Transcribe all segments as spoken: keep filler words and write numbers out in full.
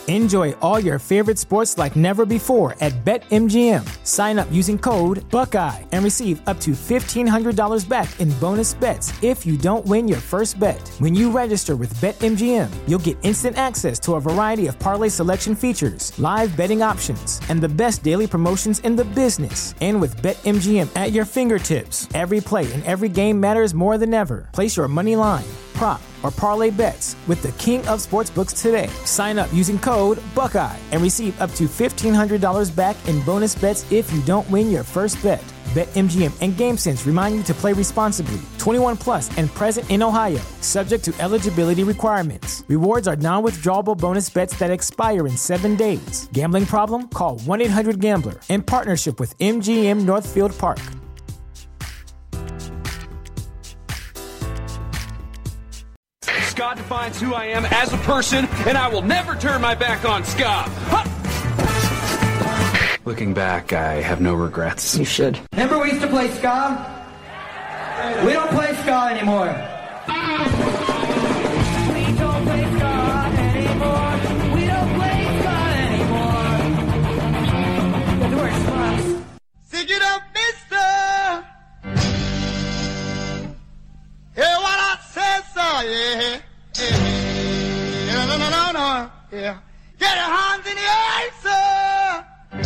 Enjoy all your favorite sports like never before at BetMGM. Sign up using code Buckeye and receive up to fifteen hundred dollars back in bonus bets if you don't win your first bet. When you register with BetMGM, you'll get instant access to a variety of parlay selection features, live betting options, and the best daily promotions in the business. And with BetMGM at your fingertips, every play and every game matters more than ever. Place your money line, prop, or parlay bets with the king of sportsbooks today. Sign up using code Buckeye and receive up to fifteen hundred dollars back in bonus bets if you don't win your first bet. BetMGM and GameSense remind you to play responsibly. twenty-one plus and present in Ohio, subject to eligibility requirements. Rewards are non-withdrawable bonus bets that expire in seven days. Gambling problem? Call one eight hundred gambler in partnership with M G M Northfield Park. Scott defines who I am as a person, and I will never turn my back on Scott. Huh! Looking back, I have no regrets. You should. Remember we used to play ska? We don't play ska anymore. We don't play ska anymore. We don't play ska anymore. The door smiles. Sing it up, mister. Hear what I said, sir, yeah. Yeah, no, no, no, no, yeah. Get your hands in the air, sir.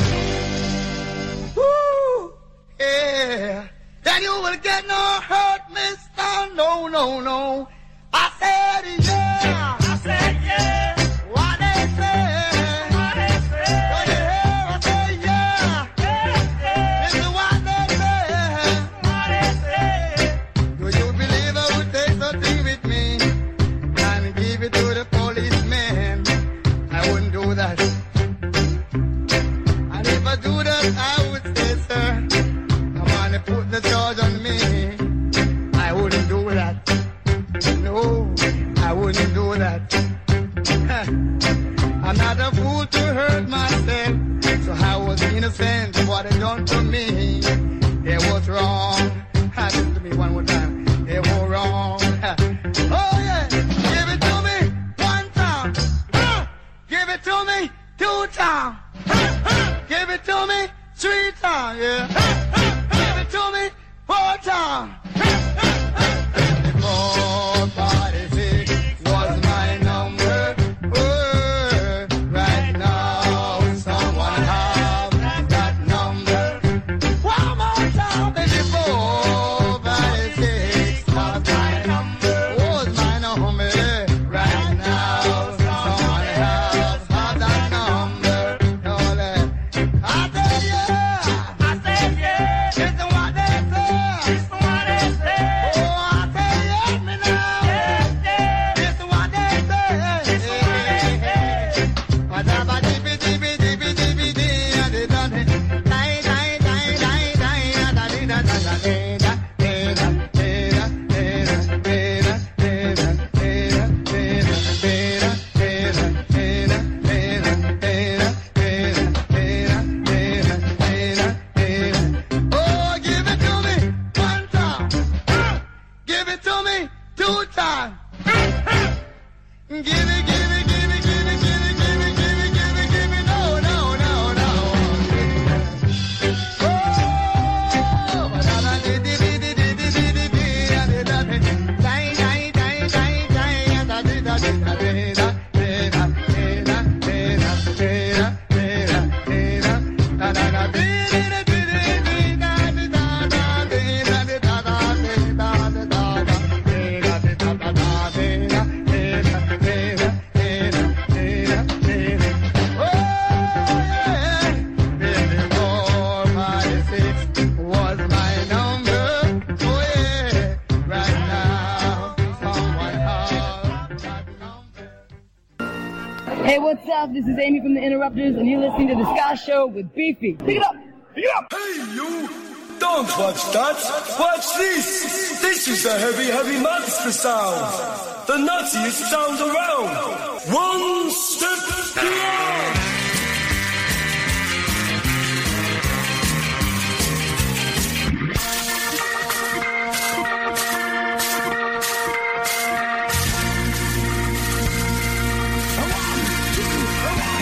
Woo, yeah. Then you will get no hurt, mister. No, no, no. I said yeah. I said yeah. What they say. What they say. What you hear? I say yeah. Yeah, yeah. This is what they say. What they say. Do you believe I would take something with me and give it to the policeman? I wouldn't do that. And if I do that, I would say, sir, come on and put the charge on me. I wouldn't do that. No, I wouldn't do that. I'm not a fool to hurt myself, so I was innocent of what they done to me. They was wrong. Listen to me one more time. They were wrong. Oh yeah, give it to me one time. Give it to me two times. Give it to me three times. Yeah. Give it to me four times. Four forty-six was my number. Oh, right now, someone have that number. One more time, baby. Four forty-six was my number. Was my number. Right now, someone have that number. Oh, I said yeah. I said yeah. Listen what they say. Listen what they say. Oh, I say yeah me now. Yeah, yeah. Listen what they say. Listen what they say. Whatever dippy dippy dippy dippy dee, I did not die die die die die da di da da da da da Oh, give it to me one time. Give it to me two times. Give it, give it, give it, give it, give it, give it, give it, give it, give it. No, no, no, no. Oh, da da di di di di di di di di di da di da di. Die, die, die, die, die, da di da di da di da di da di da di da di da di da da da da di di di di di da di da da di da di da da di da di da da di da di da da da di da. Hey, what's up? This is Amy from the Interrupters, and you're listening to The Ska Show with Beefy. Pick it up! Pick it up! Hey, you! Don't watch that! Watch this! This is the heavy, heavy monster sound! The nuttiest sound around! One step beyond! One, two,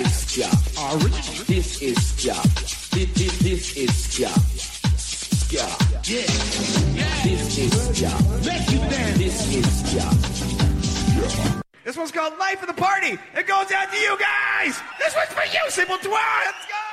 is Ja. This is Ja. This, this, this is Ja. Ja. Yeah. This is Ja. This is Ja. Yeah. This one's called Life of the Party. It goes out to you guys. This one's for you, Simple Twat. Let's go.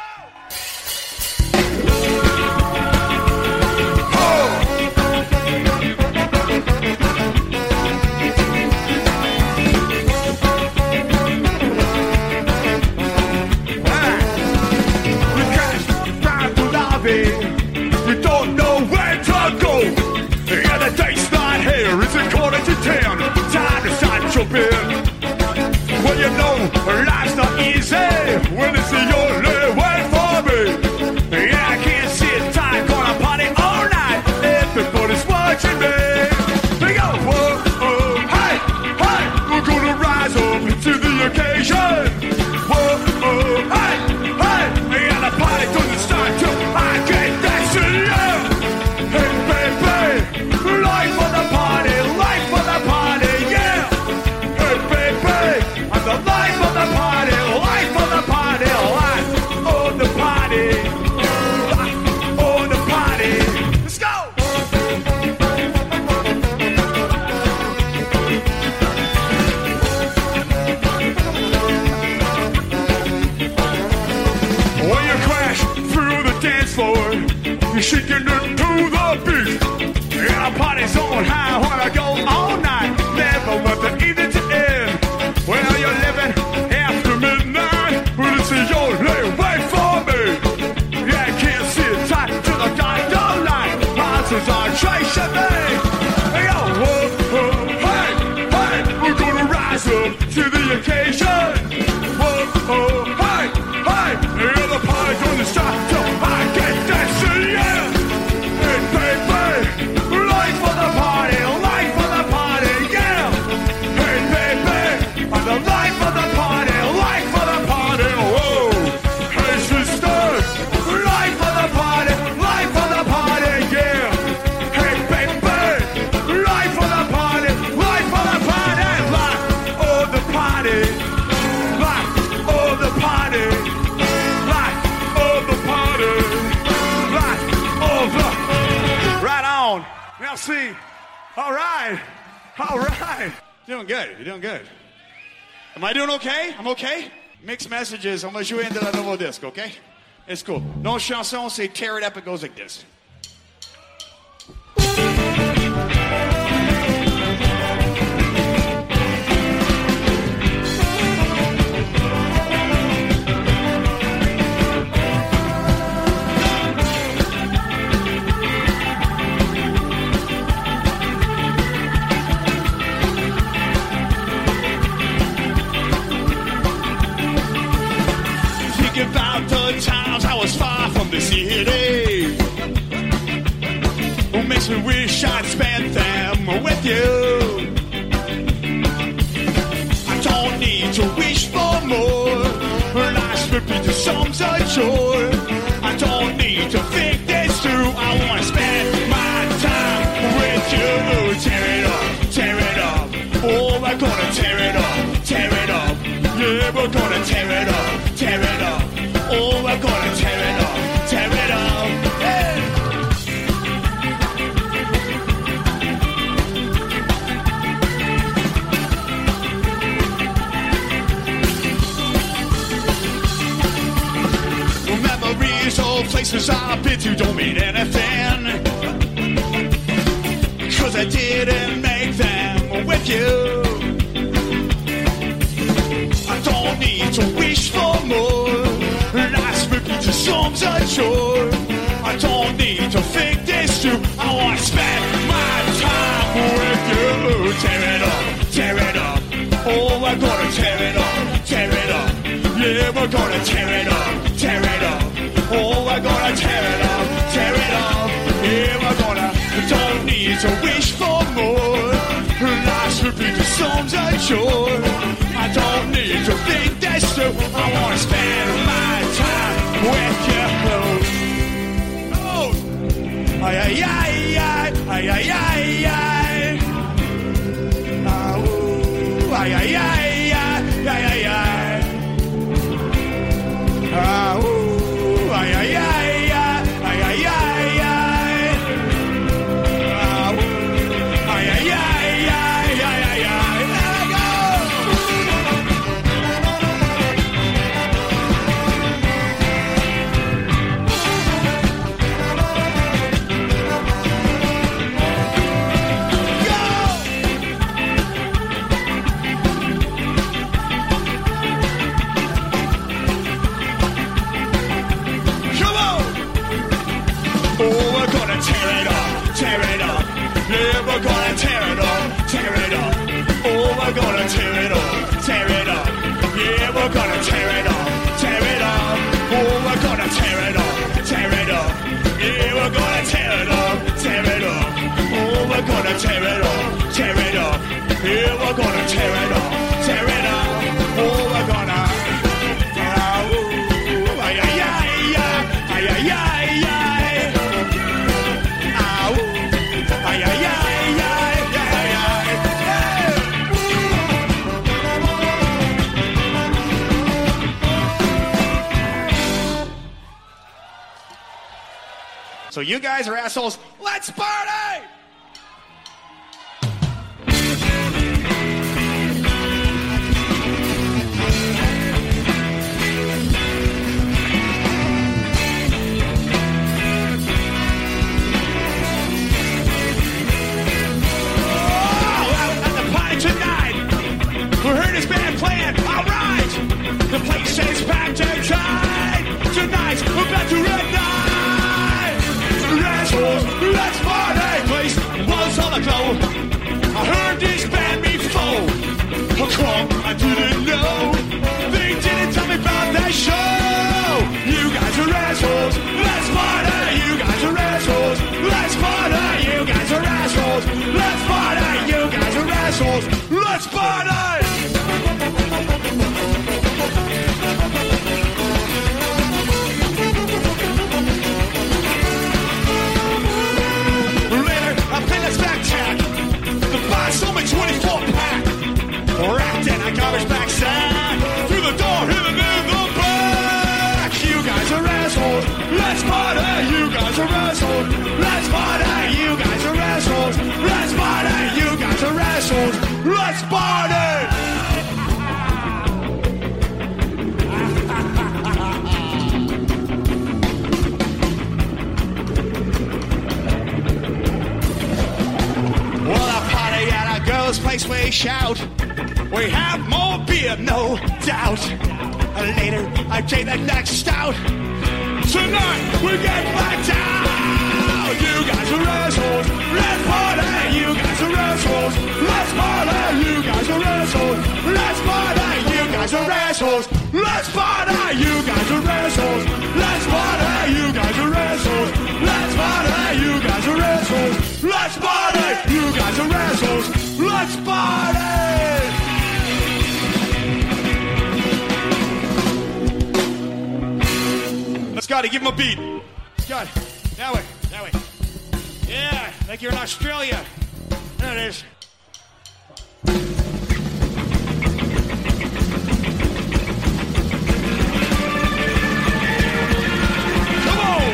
We don't know where to go. Yeah, the day's not here. It's a quarter to ten. Time to start jumping. Well, you know, life's not easy when it's the only way for me. Yeah, I can't sit tight, gonna party all night. Everybody's watching me. We go, whoa, oh, hey, hey, we're gonna rise up to the occasion. Whoa, oh, hey, hey, yeah, the party doesn't start till I get dancing, yeah. Hey, baby, life for the party, life for the party, yeah. Hey, baby, I'm the life of the party, life of the party, life of the party, life of the party. Let's go. When you crash through the dance floor, you're shaking it to the beat. Yeah, the party's on high, wanna go all night. Never want the evening to end. Well, you're living after midnight, but it's the only way for me. Yeah, I can't sit tight to the goddamn light. Monsters are chasing me. Hey, yo, whoa, whoa, hey, hey, we're gonna rise up to the occasion. Whoa, whoa, hey, hey, yeah, the party doesn't stop till I get dancing, yeah. Hey, baby, life for the party, life for the party, yeah. Hey, baby, I'm the life of the party, life for the party, whoa. Hey, sister, life for the party, life for the party, yeah. Hey, baby, life for the party, life for the party, life of the party, life of the party, life of the party, life of the. Right on. Merci. All right. All right. Doing good. You're doing good. Am I doing okay? I'm okay? Mixed messages. On va jouer into the nouveau disc, okay? It's cool. Notre chanson, c'est Tear It Up. It goes like this. Think about the times I was far from the city. What makes me wish I'd spent them with you. I don't need to wish for more. Life's repeated songs are joy. I don't need to think this through. I want to spend my time with you. Tear it up, tear it up. Oh, we're gonna tear it up, tear it up. Yeah, we're gonna tear it up, tear it up. Oh, we're gonna tear it up, tear it up. Hey. Memories of places I've been to don't mean anything, 'cause I didn't make them with you. I don't need to wish for more. Life's repeated songs are joy. I don't need to think this through. I want to spend my time with you. Tear it up, tear it up. Oh, we're gonna tear it up, tear it up. Yeah, we're gonna tear it up, tear it up. Oh, we're gonna tear it up, tear it up. Yeah, we're gonna. Don't need to wish for more. Life's repeated songs are joy. I don't need to think this through. I want to spend my time with you. Oh, ay ay ay ay ay ay ay ay. Oh, ay ay ay ay ay ay ay. So you guys are assholes. Let's party! We heard his band playing, alright! The place is packed and tight. Tonight, we're about to ignite. Assholes, let's party! Place was on the glow. I heard this band before. How come I didn't know? They didn't tell me about that show. You guys are assholes, let's party! You guys are assholes, let's party! You guys are assholes, let's party! You guys are assholes, let's party! twenty-four pack. Wrapped in a garbage bag sack. Through the door, hidden in the back. You guys are assholes. Let's party. You guys are assholes. Let's party. You guys are assholes. Let's party. You guys are assholes. Let's party. Well, I party at a girl's place, we shout. We have more beer, no doubt. Later, I take that next stout. Tonight, we get blacked out. You guys are assholes. Let's party. You guys are assholes. Let's party. You guys are assholes. Let's party. You guys are assholes. Let's party. You guys are assholes. Let's party. You guys are assholes. Let's party. You guys are assholes. Let's party. You guys are assholes. Let's party. Scotty, give him a beat. Scott, that way, that way. Yeah, like you're in Australia. There it is. Come on!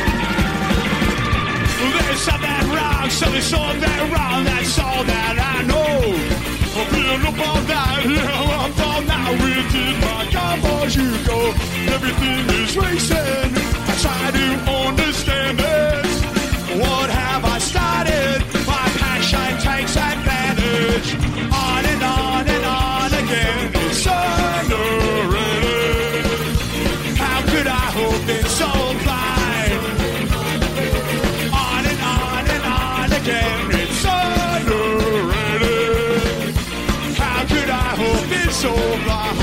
There's something wrong, something so very wrong. That's all that I know. I'm feeling up all night, yeah, I'm all now. Within my car, you go. Everything is racing. I try to understand it. What have I started? My passion takes advantage. On and on and on again. It's underrated. How could I have been so blind? On and on and on again. It's underrated. How could I have been so blind?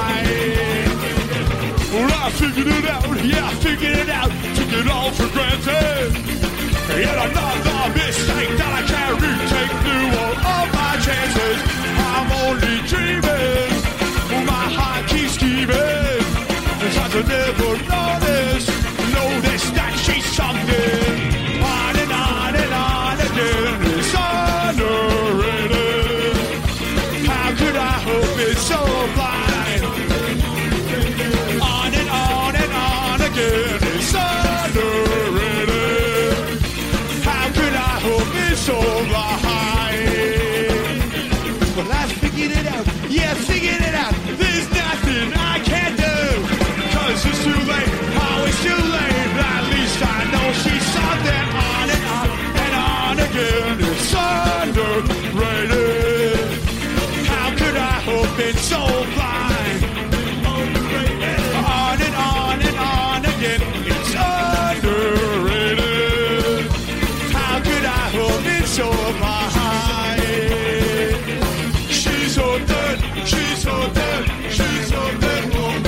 Well, I figured it out, yeah, I figured it out. Took it all for granted. Yet another mistake that I can't retake. Through all of my chances, I'm only dreaming. My heart keeps scheming. Trying to never notice, notice that she's something. On and on and on again. It's underrated. How could I have been so blind? On and on and on again. It's underrated. How could I have been so blind? Well, I figured it out. Yeah, figured it out. There's nothing I can do. Cause it's too late. Oh, it's too late. At least I know she's something. On and on and on again. It's underrated. How could I have been so blind? On and on and on again. It's underrated. How could I have been so blind? She's so dead. She's so dead. She's so dead.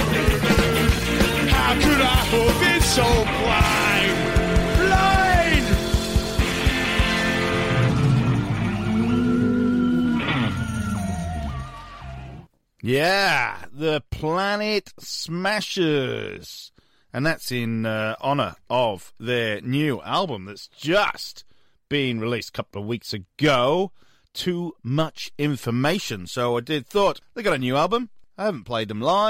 How could I have been so blind? Blind! Yeah, the Planet Smashers. And that's in uh, honour of their new album that's just been released a couple of weeks ago. Too Much Information. So I did thought, they got a new album. I haven't played them live.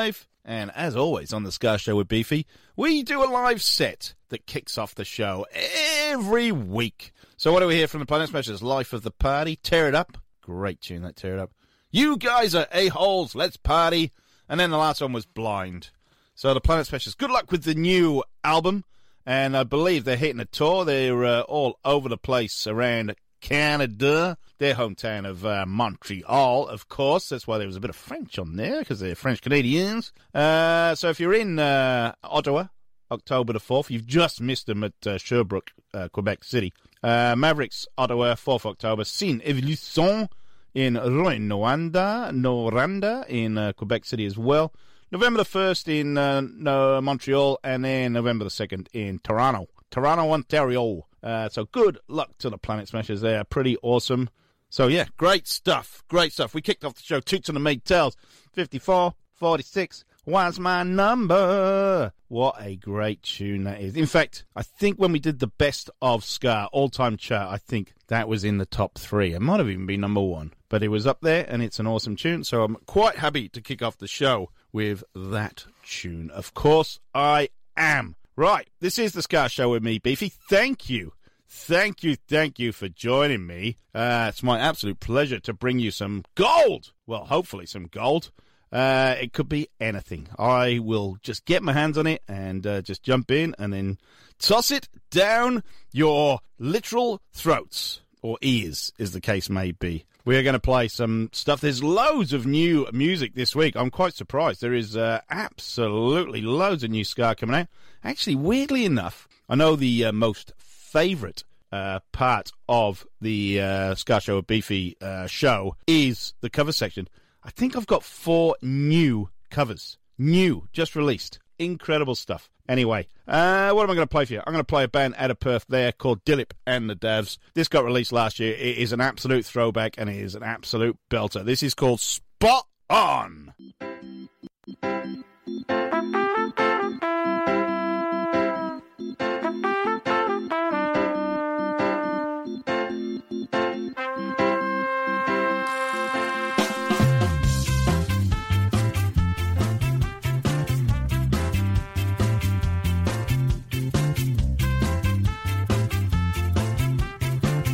And as always on the Ska Show with Beefy, we do a live set that kicks off the show every week. So what do we hear from the Planet Smashers? Life of the Party, Tear It Up. Great tune, that Tear It Up. You guys are a-holes, let's party. And then the last one was Blind. So the Planet Smashers, good luck with the new album. And I believe they're hitting a tour. They're uh, all over the place around Canada, their hometown of uh, Montreal, of course. That's why there was a bit of French on there, because they're French Canadians. Uh, so if you're in uh, Ottawa, October the fourth, you've just missed them at uh, Sherbrooke, uh, Quebec City. Uh, Mavericks, Ottawa, fourth of October. Sin Evolution in Rouyn-Noranda, Noranda in uh, Quebec City as well. November the first in uh, no, Montreal, and then November the second in Toronto. Toronto, Ontario. Uh, so good luck to the Planet Smashers. They are pretty awesome. So, yeah, great stuff. Great stuff. We kicked off the show, Toots and the Maid Tells. fifty-four, forty-six, what's my number? What a great tune that is. In fact, I think when we did the best of ska all-time chart, I think that was in the top three. It might have even been number one. But it was up there, and it's an awesome tune. So I'm quite happy to kick off the show with that tune. Of course, I am. Right, this is the Ska Show with me, Beefy. Thank you. Thank you, thank you for joining me. Uh, it's my absolute pleasure to bring you some gold. Well, hopefully some gold. Uh, it could be anything. I will just get my hands on it and uh, just jump in and then toss it down your literal throats, or ears, as the case may be. We are going to play some stuff. There's loads of new music this week. I'm quite surprised. There is uh, absolutely loads of new ska coming out. Actually, weirdly enough, I know the uh, most favourite uh, part of the uh, Ska Show with Beefy uh, show is the cover section. I think I've got four new covers. New, just released. Incredible stuff. Anyway, uh, what am I going to play for you? I'm going to play a band out of Perth there called Dillip and the Davs. This got released last year. It is an absolute throwback and it is an absolute belter. This is called Spot On.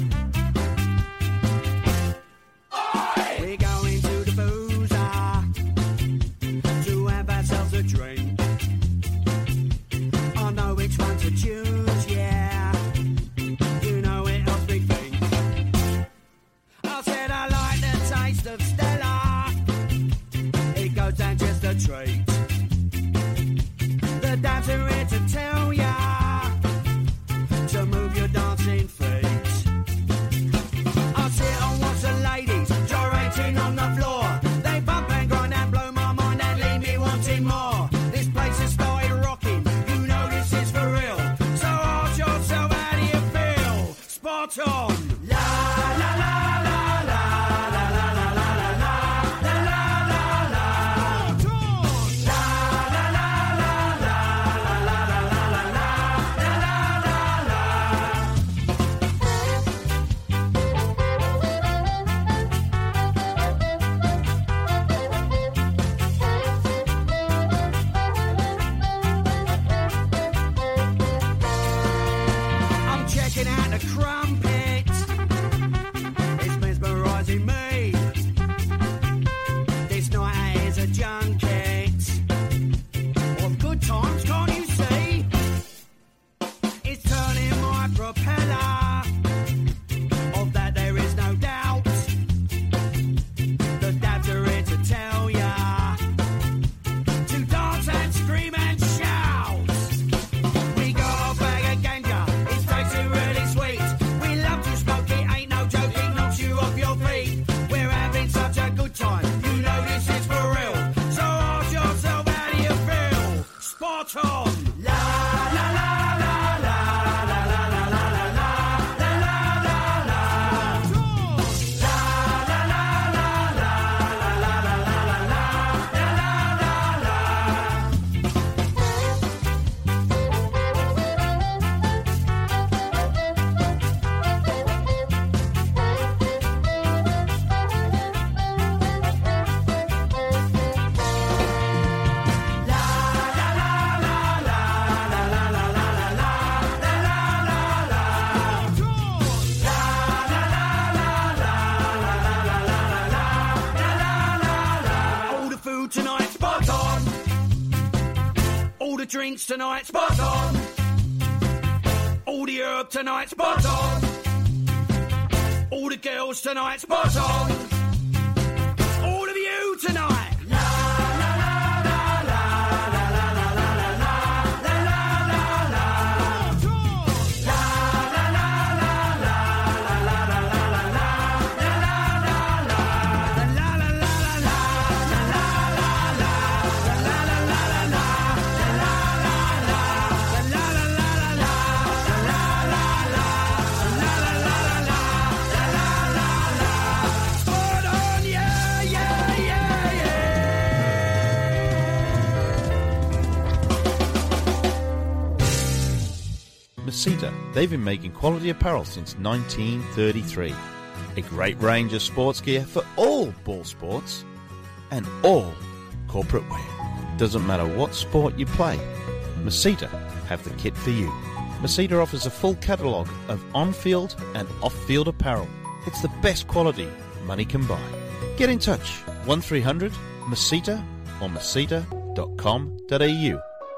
We're going to the boozer. food tonight, spot on. All the drinks tonight, spot on. All the herb tonight, spot on. All the girls tonight, spot on. All of you tonight. Masita, they've been making quality apparel since nineteen thirty-three. A great range of sports gear for all ball sports and all corporate wear. Doesn't matter what sport you play, Masita have the kit for you. Masita offers a full catalogue of on-field and off-field apparel. It's the best quality money can buy. Get in touch, one three hundred Masita or masita dot com dot a u.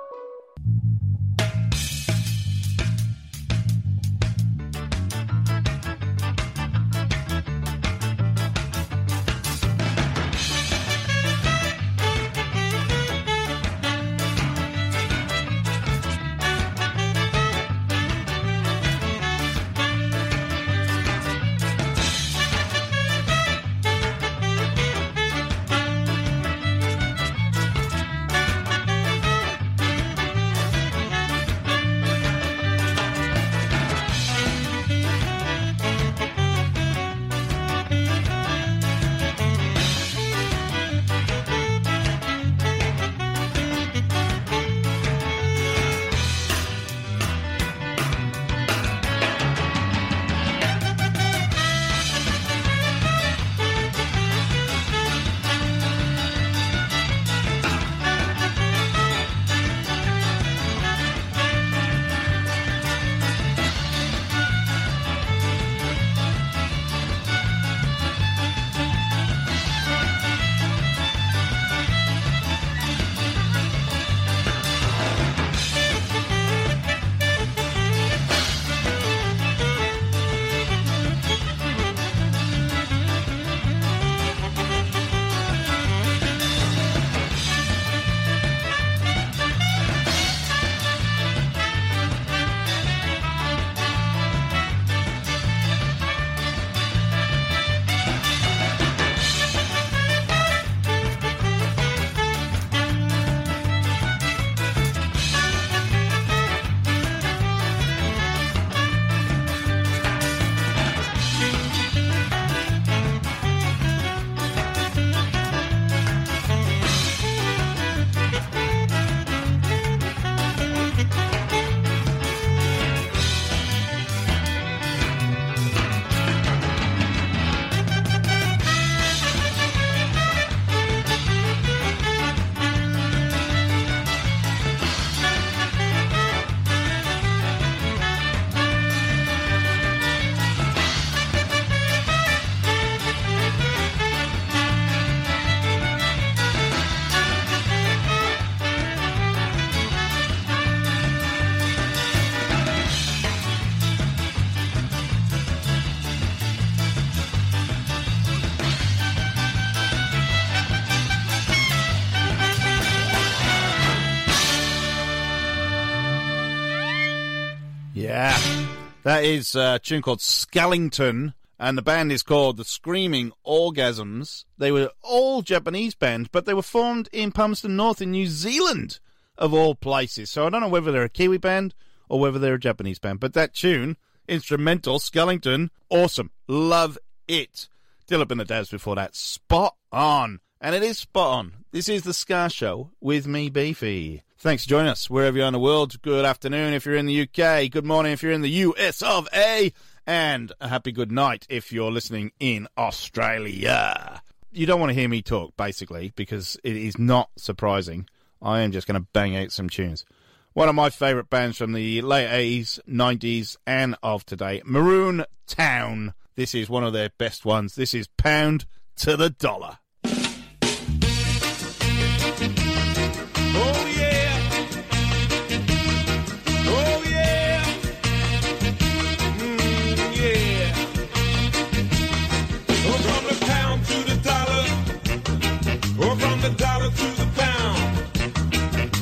Yeah, that is a tune called Skellington, and the band is called the Screaming Orgasms. They were all Japanese bands, but they were formed in Palmerston North in New Zealand, of all places. So I don't know whether they're a Kiwi band or whether they're a Japanese band, but that tune, instrumental, Skellington, awesome. Love it. Dillip and the Dabs before that, spot on. And it is spot on. This is the Ska Show with me, Beefy. Thanks for joining us wherever you are in the world. Good afternoon if you're in the U K. Good morning if you're in the U S of A. And a happy good night if you're listening in Australia. You don't want to hear me talk, basically, because it is not surprising. I am just going to bang out some tunes. One of my favourite bands from the late eighties, nineties, and of today, Maroon Town. This is one of their best ones. This is Pound to the Dollar.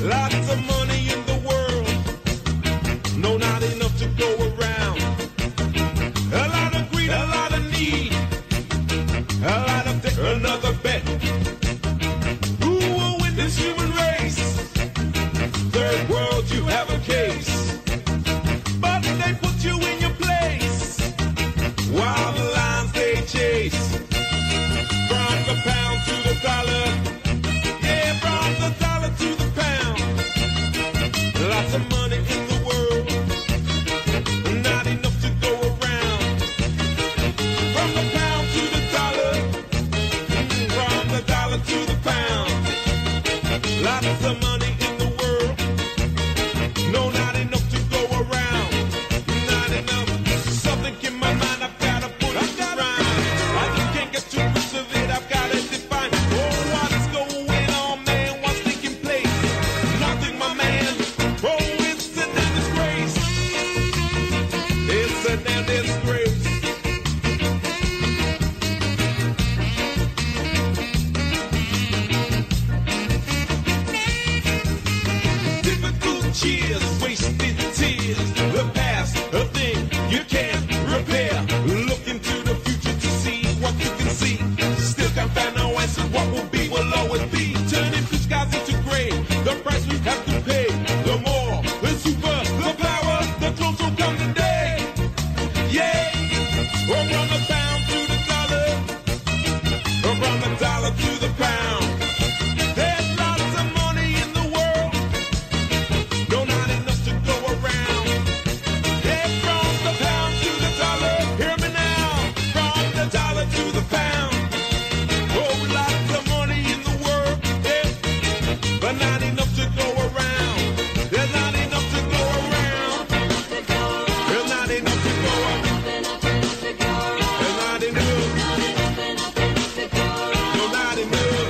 Lots of money in the world. No, not enough to go around. A lot of greed, a lot of need. A lot of debt, another bet. Who will win this human race? Third world, you have a case. But they put you in your place while the lines they chase. From the pound to the dollar. Yeah, from the dollar to the pound. Lots of money in the world. Not enough to go around. From the pound to the dollar. From the dollar to the pound. Lots of money in the world. No, not enough to go around. Not enough. Something in my mind, I've got to put it to rhyme. I just can't get too much of it, I've got to define. Oh, what is going on, man? What's taking place? Nothing, my man. Oh, it's a damn disgrace. It's a damn disgrace. Difficult cheers, wasted tears. The past, a thing you can't repair. Look into the future to see what you can see. Still can't find no answer. What will be will always be. Turning blue skies into gray. The price we have to pay. The more, the super, the power, the closer come the day. Yeah. Or from the pound to the dollar. Or from the dollar to the pound. There's lots of money in the world. No, not enough to go around. Yeah, from the pound to the dollar. Hear me now. From the dollar to the pound. Oh, lots of money in the world. Yeah, but not enough to go around. There's not enough to go around. There's not enough to go around. There's not enough. No, not enough.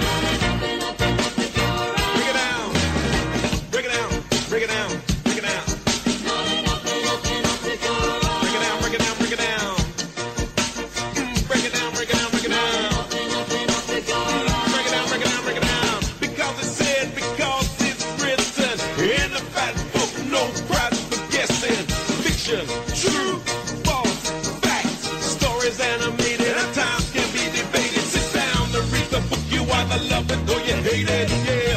Break it down. Break it down. Break it down. Break it down. Break it down. Break it down. Break it down. Mm, Break it down. Break it down. Break it down. Break it down. Break it down. Break it down. Because it's said, because it's written in the fat book. No prize for guessing. Fiction, true, false, facts, stories animated. At times can be debated. Sit down to read the book. You either love it or you hate it. Yeah.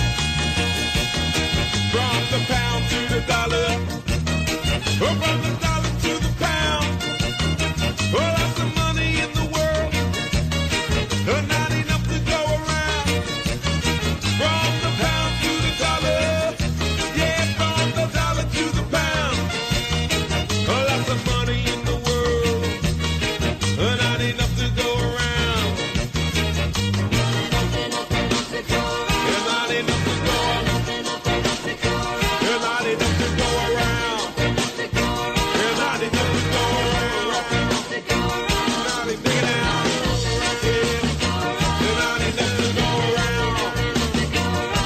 From the pound to the dollar. Or from the dollar to the pound. Oh, lots of money in the world. Oh, not enough to go around. From the pound to the dollar. Yeah, from the dollar to the pound. Oh, lots of money in the world. Oh, not enough to go around. There's not enough to go. There's not enough to go around. There's not enough to go around. There's not enough to go around. Not enough to go around.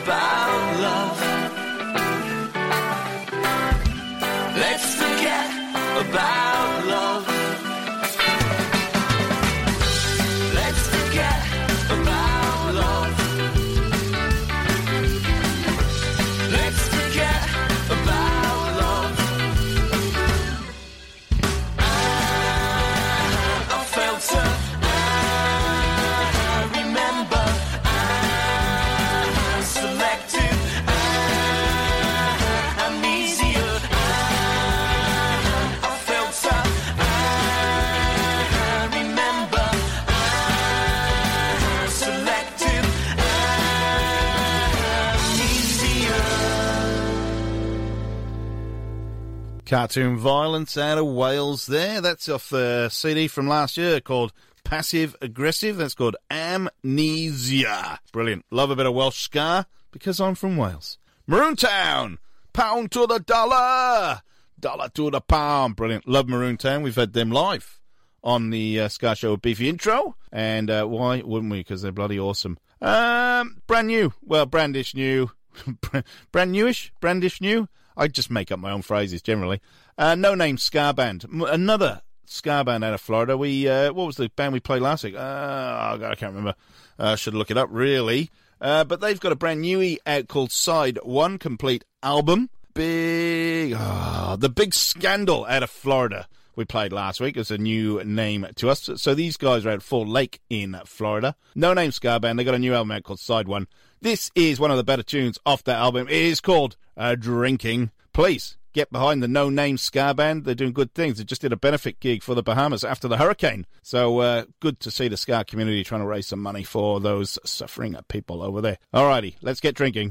about love. Let's forget about love. Let's forget about love. Let's forget about love. I, I felt her. I remember. I selective. I, amnesia. I, I felt her. I remember. I, selective. Amnesia. Cartoon Violence out of Wales there. That's off the C D from last year called Passive Aggressive. That's called Amnesia. Brilliant. Love a bit of Welsh ska because I'm from Wales. Maroon Town. Pound to the dollar. Dollar to the pound. Brilliant. Love Maroon Town. We've had them live on the uh, Ska Show Beefy intro. And uh, why wouldn't we? Because they're bloody awesome. Um, brand new. Well, brandish new. Brand newish? Brandish new? I just make up my own phrases generally. Uh, No Name Ska Band. M- another ska band out of Florida. We uh, what was the band we played last week? Uh, oh God, I can't remember. Uh, should look it up, really. Uh, but they've got a brand newie out called Side One, complete album. Big, oh, the Big Scandal out of Florida. We played last week as a new name to us. So these guys are out at Fall Lake in Florida. No Name Ska Band. They got a new album out called Side One. This is one of the better tunes off that album. It is called uh, Drinking. Please get behind the No Name Ska Band. They're doing good things. They just did a benefit gig for the Bahamas after the hurricane. So uh, good to see the ska community trying to raise some money for those suffering people over there. Alrighty, let's get drinking.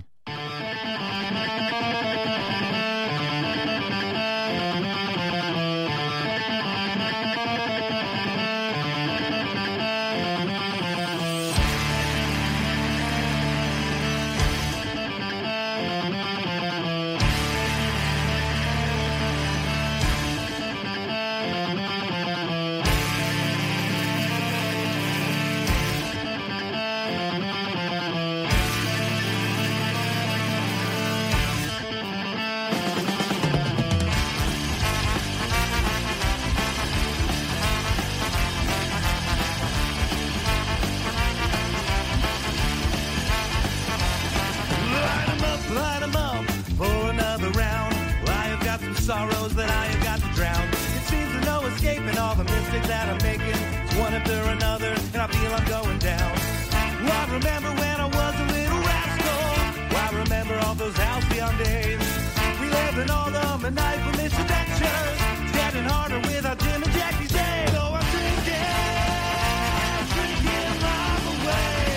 Sorrows that I have got to drown. It seems there's no escaping all the mistakes that I'm making. It's one after another, and I feel I'm going down. Well, I remember when I was a little rascal. Well, I remember all those halcyon days. We lived in all the maniacal misadventures. It's getting harder without Jim and Jackie's day. So I'm drinking, drinking life away.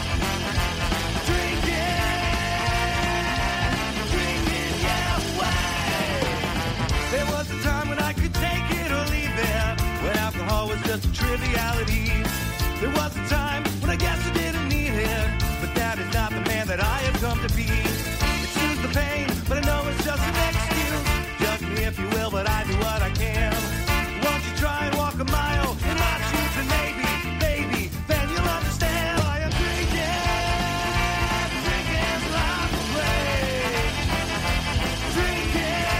There was a time when I could take it or leave it, when alcohol was just a triviality. There was a time when I guess I didn't need it, but that is not the man that I have come to be. It soothes the pain, but I know it's just an excuse. Judge me if you will, but I do what I can. Won't you try and walk a mile in my shoes, and maybe, baby, then you'll understand why I'm drinking, drinking life away. Drinking.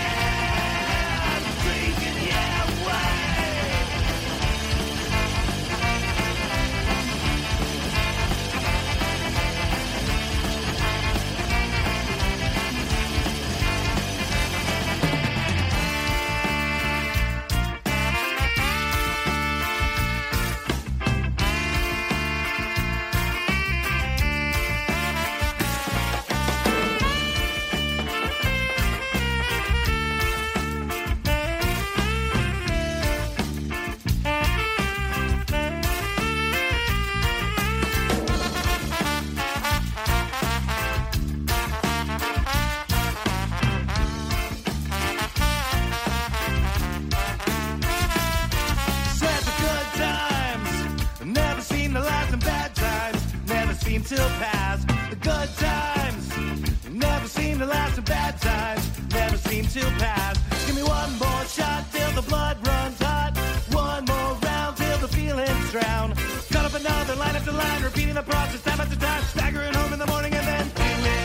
Till past the good times never seem to last, and bad times never seem to pass. Give me one more shot till the blood runs hot, one more round till the feelings drown. Cut up another line after line, repeating the process time after time, staggering home in the morning and then feeling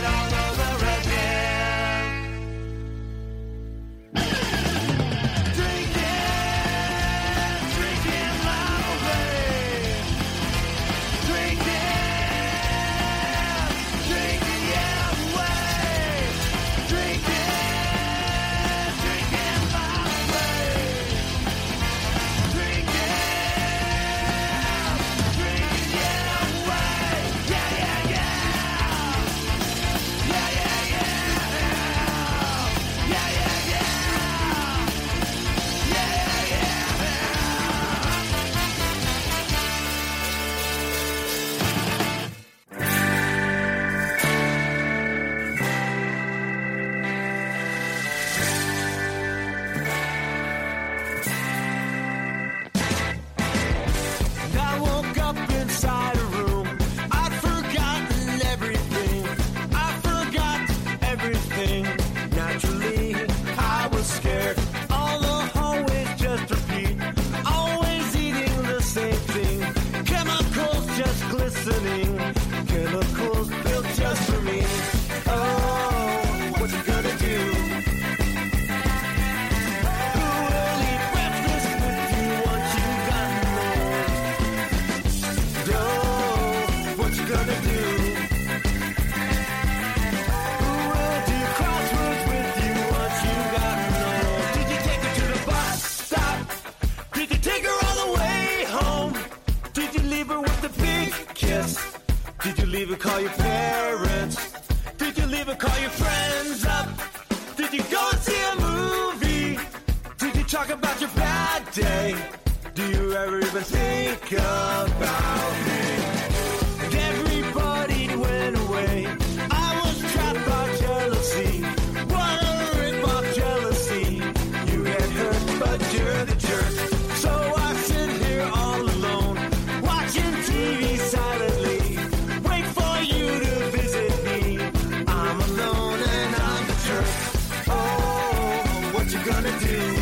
day. Do you ever even think about me? And everybody went away. I was trapped by jealousy. What a rip-off jealousy. You get hurt, but you're the jerk. So I sit here all alone, watching T V silently. Wait for you to visit me. I'm alone and I'm the jerk. Oh, what you gonna do?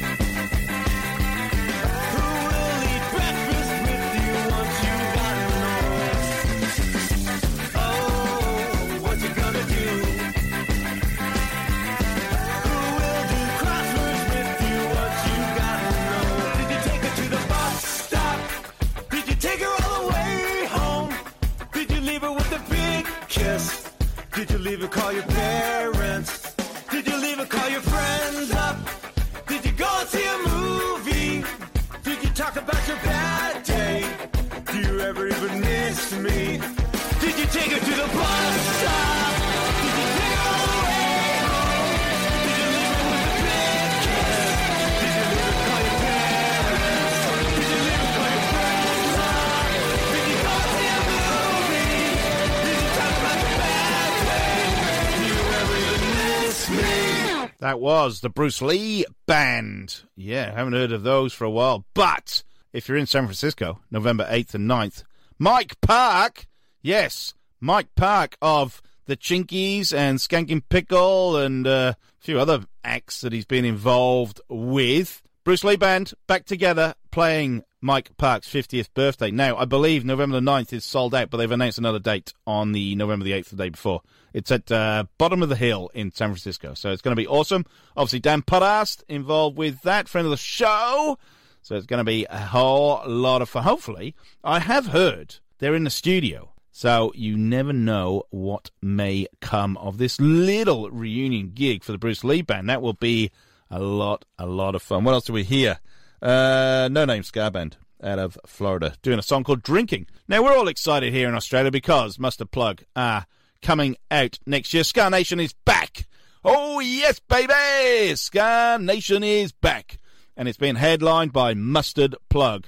Did you leave or call your parents? Did you leave or call your friends up? Did you go and see a movie? Did you talk about your bad day? Do you ever even miss me? Did you take her to the bus stop? Did you take her all the way home? Did you leave her with a big kiss? Did you leave or call your parents? Did you leave or call your friends up? Did you go and see a movie? Did you talk about your bad day? Do you ever even miss me? That was the Bruce Lee Band. Yeah, haven't heard of those for a while. But if you're in San Francisco, November eighth and ninth, Mike Park, yes, Mike Park of the Chinkies and Skanking Pickle and uh, a few other acts that he's been involved with. Bruce Lee Band back together playing Mike Park's fiftieth birthday. Now, I believe November the ninth is sold out, but they've announced another date on the November the eighth, the day before. It's at uh, Bottom of the Hill in San Francisco, so it's going to be awesome. Obviously, Dan Podast involved with that, friend of the show, so it's going to be a whole lot of fun. Hopefully, I have heard they're in the studio, so you never know what may come of this little reunion gig for the Bruce Lee Band. That will be a lot, a lot of fun. What else do we hear? Uh, No Name Ska Band out of Florida doing a song called Drinking. Now, we're all excited here in Australia because Mustard Plug are coming out next year. Ska Nation is back. Oh, yes, baby! Ska Nation is back. And it's been headlined by Mustard Plug.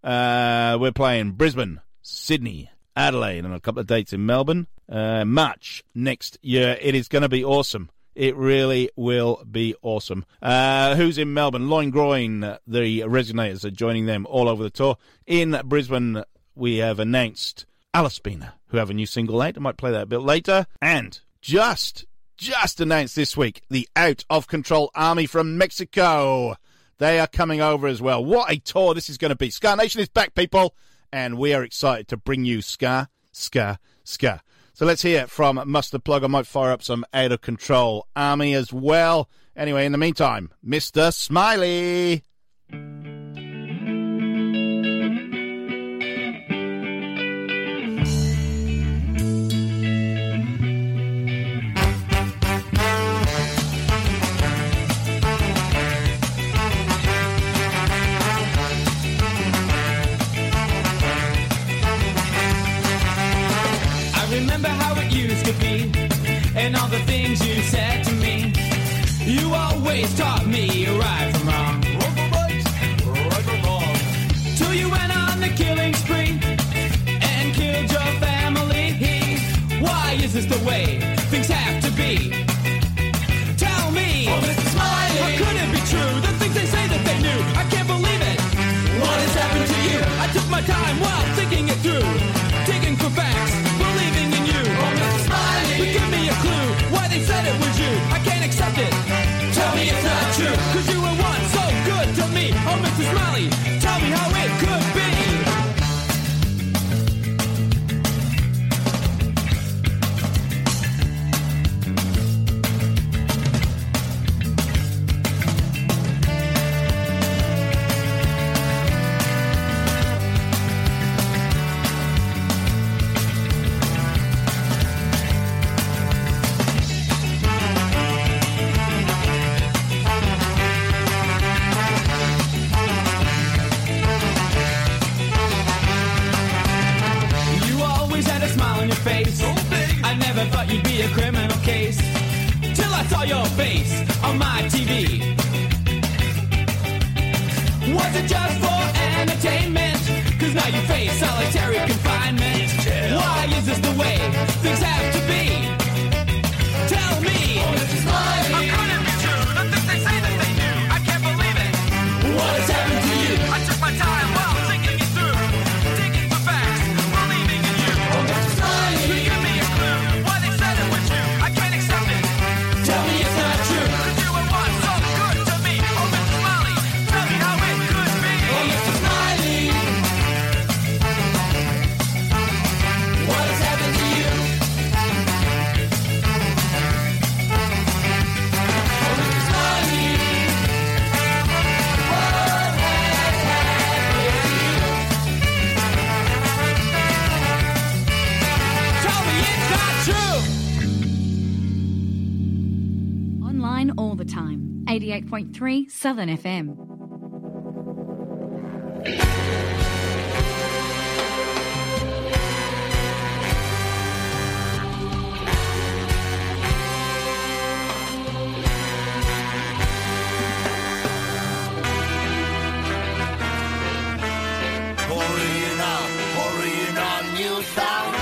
Uh, we're playing Brisbane, Sydney, Adelaide, and a couple of dates in Melbourne. Uh, March next year. It is going to be awesome. It really will be awesome. Uh, who's in Melbourne? Loin Groin, the Resonators, are joining them all over the tour. In Brisbane, we have announced Alaspina, who have a new single out. I might play that a bit later. And just, just announced this week, the Out of Control Army from Mexico. They are coming over as well. What a tour this is going to be. Ska Nation is back, people. And we are excited to bring you ska, ska, ska. So let's hear from Mustard Plug. I might fire up some Out of Control Army as well. Anyway, in the meantime, Mister Smiley. Remember how it used to be, and all the things you said to me. You always taught me right from wrong, right from wrong. Till you went on the killing spree and killed your family. Why is this the way things have to be? Tell me, oh, Mister Smiley, how could it be true? The things they say that they knew, I can't believe it. What has happened to you? I took my time while thinking it through, digging for facts. Give me a clue why they said it was you. I can't accept it. Tell me it's not true. Cause you were once so good to me. Oh, Mister Smiley, tell me how it could be. I never thought you'd be a criminal case till I saw your face on my T V. Was it just for entertainment? Cause now you face solitary confinement. Why is this the way things have to be? Tell me. Oh, this is mine. How could it be true? The things they say that they do, I can't believe it. What has happened to you? I took my time while thinking it through, digging for facts, believing in you. Oh, this is mine. You give me a clue why they said it was you. I can't accept it. Tell me it's not true. Cause you were once so good to me. Oh, Mister Smiley, tell me how it could be. Oh, Mister Smiley, what has happened to you? Oh, Mister Smiley, what has happened to you? Tell me it's not true. Online all the time. eighty-eight point three Southern F M. Original, original new sound.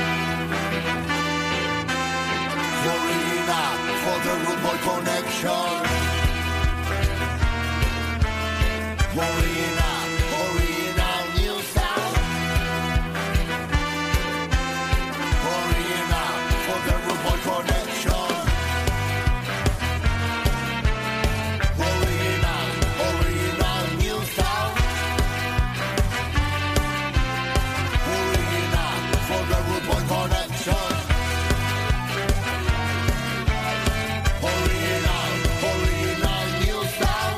Original for the Rude Boy connection. Original, original new sound. Original for the Rude Boy connection. Original, original new sound. Original for the Rude Boy connection. Original, original new sound.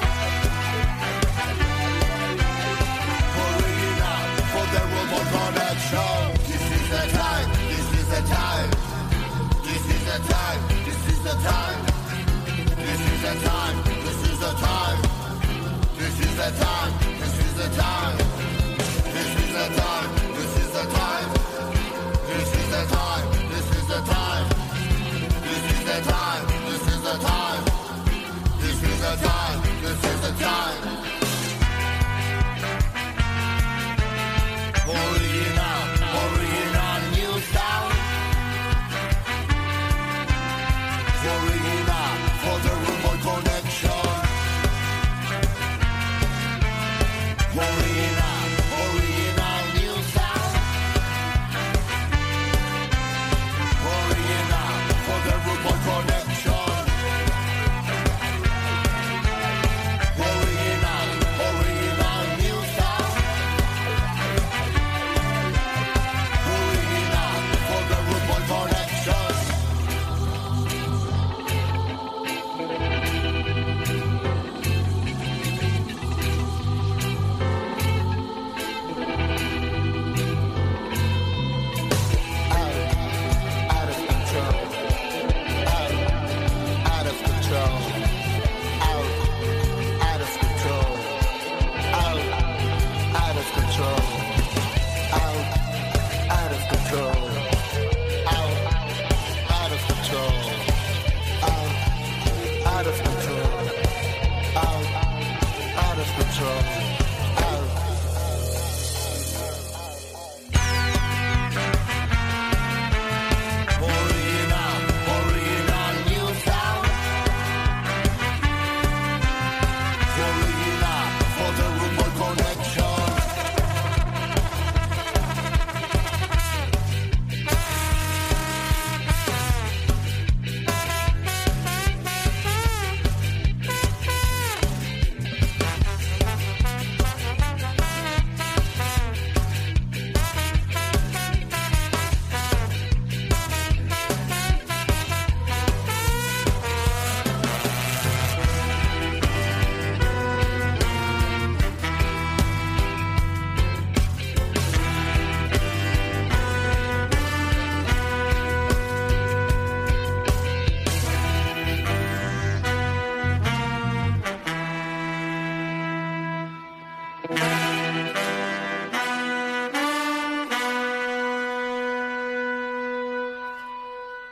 Original for the Rude Boy connection. This is the time, this is the time. This is the time, this is the time. This is the time, this is the time. This is the time, this is the time. This is the time, this is the time. This is the time, this is the time. This is the time, this is the time. This is the time, this is the time. Original, original new sound. Original for the Rude Boy connection. Original, original new sound. Original for the Rude Boy connection. Original, original new sound. Original for the Rude Boy connection. Out of control. Out, out of control. Out, out of control. Out, out of control. Out, out of control. Out, out of control. Out, out of control. Out, out of control. Out. Original, original new sound. Original for the Rude Boy connection.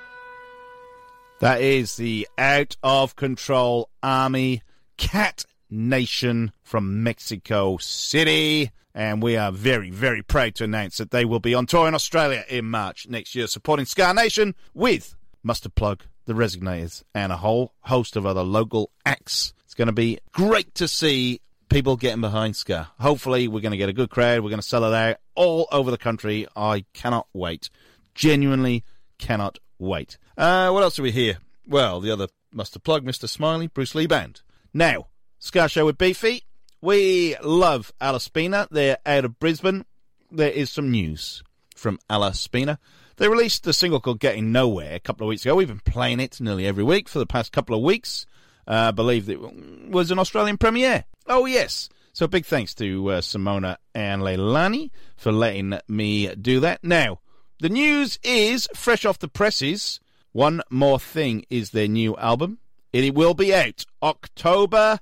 That is the Out of Control Army Cat Nation from Mexico City. And we are very, very proud to announce that they will be on tour in Australia in March next year, supporting Ska Nation with Mustard Plug, The Resignators, and a whole host of other local acts. It's going to be great to see people getting behind ska. Hopefully, we're going to get a good crowd. We're going to sell it out all over the country. I cannot wait. Genuinely cannot wait. Uh, what else do we hear? Well, the other Mustard Plug, Mister Smiley, Bruce Lee Band. Now, Ska Show with Beefy. We love Alice Spina. They're out of Brisbane. There is some news from Alice Spina. They released a single called Getting Nowhere a couple of weeks ago. We've been playing it nearly every week for the past couple of weeks. I uh, believe it was an Australian premiere. Oh, yes. So big thanks to uh, Simona and Leilani for letting me do that. Now, the news is fresh off the presses. One More Thing is their new album. It will be out October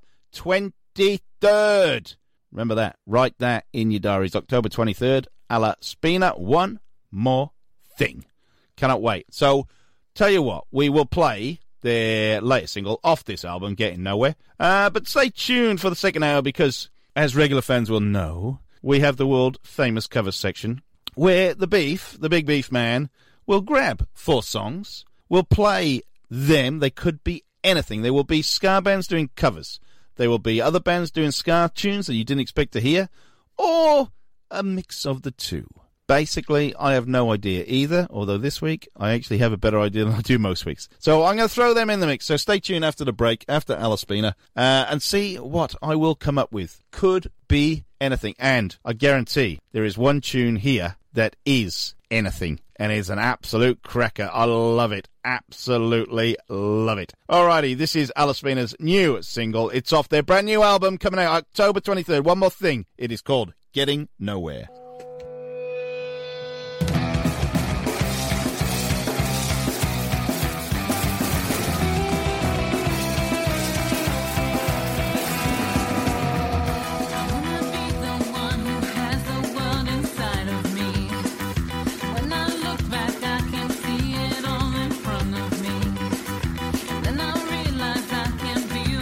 twenty-third. Remember that. Write that in your diaries. October twenty-third. Alla Spina, One More Thing. Cannot wait. So, tell you what, we will play their latest single off this album, Getting Nowhere. Uh, but stay tuned for the second hour because, as regular fans will know, we have the world-famous covers section where the Beef, the Big Beef Man, will grab four songs, will play them. They could be anything. There will be ska bands doing covers. There will be other bands doing ska tunes that you didn't expect to hear, or a mix of the two. Basically, I have no idea either, although this week I actually have a better idea than I do most weeks. So I'm going to throw them in the mix. So stay tuned after the break, after Alice Spina, uh, and see what I will come up with. Could be anything. And I guarantee there is one tune here that is anything. And it's an absolute cracker. I love it. Absolutely love it. Alrighty, this is Alice Spina's new single. It's off their brand new album coming out October twenty-third. One More Thing. It is called Getting Nowhere.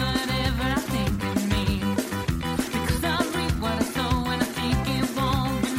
Because I reap what I sow and I think it won't be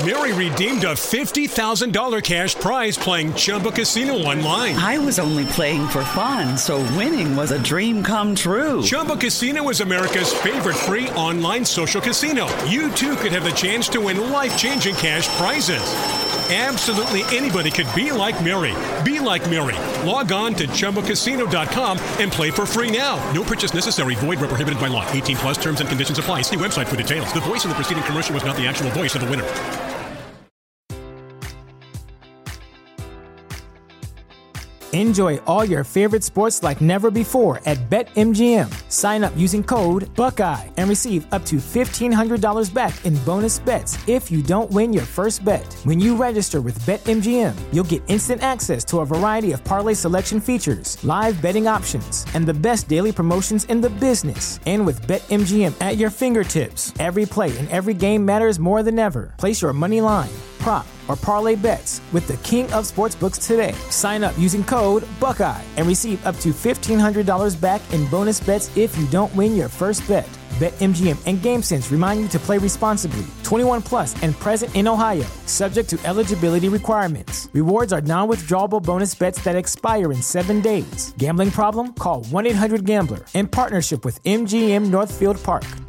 Mary redeemed a fifty thousand dollars cash prize playing Chumba Casino online. I was only playing for fun, so winning was a dream come true. Chumba Casino is America's favorite free online social casino. You too could have the chance to win life-changing cash prizes. Absolutely anybody could be like Mary. Be like Mary. Log on to Chumba Casino dot com and play for free now. No purchase necessary. Void where prohibited by law. eighteen plus terms and conditions apply. See website for details. The voice of the preceding commercial was not the actual voice of the winner. Enjoy all your favorite sports like never before at BetMGM. Sign up using code Buckeye and receive up to fifteen hundred dollars back in bonus bets if you don't win your first bet. When you register with BetMGM, you'll get instant access to a variety of parlay selection features, live betting options, and the best daily promotions in the business. And with BetMGM at your fingertips, every play and every game matters more than ever. Place your money line, prop, or parlay bets with the king of sportsbooks today. Sign up using code Buckeye and receive up to fifteen hundred dollars back in bonus bets if you don't win your first bet. BetMGM and GameSense remind you to play responsibly. twenty-one plus and present in Ohio, subject to eligibility requirements. Rewards are non-withdrawable bonus bets that expire in seven days. Gambling problem? Call one eight hundred gambler in partnership with M G M Northfield Park.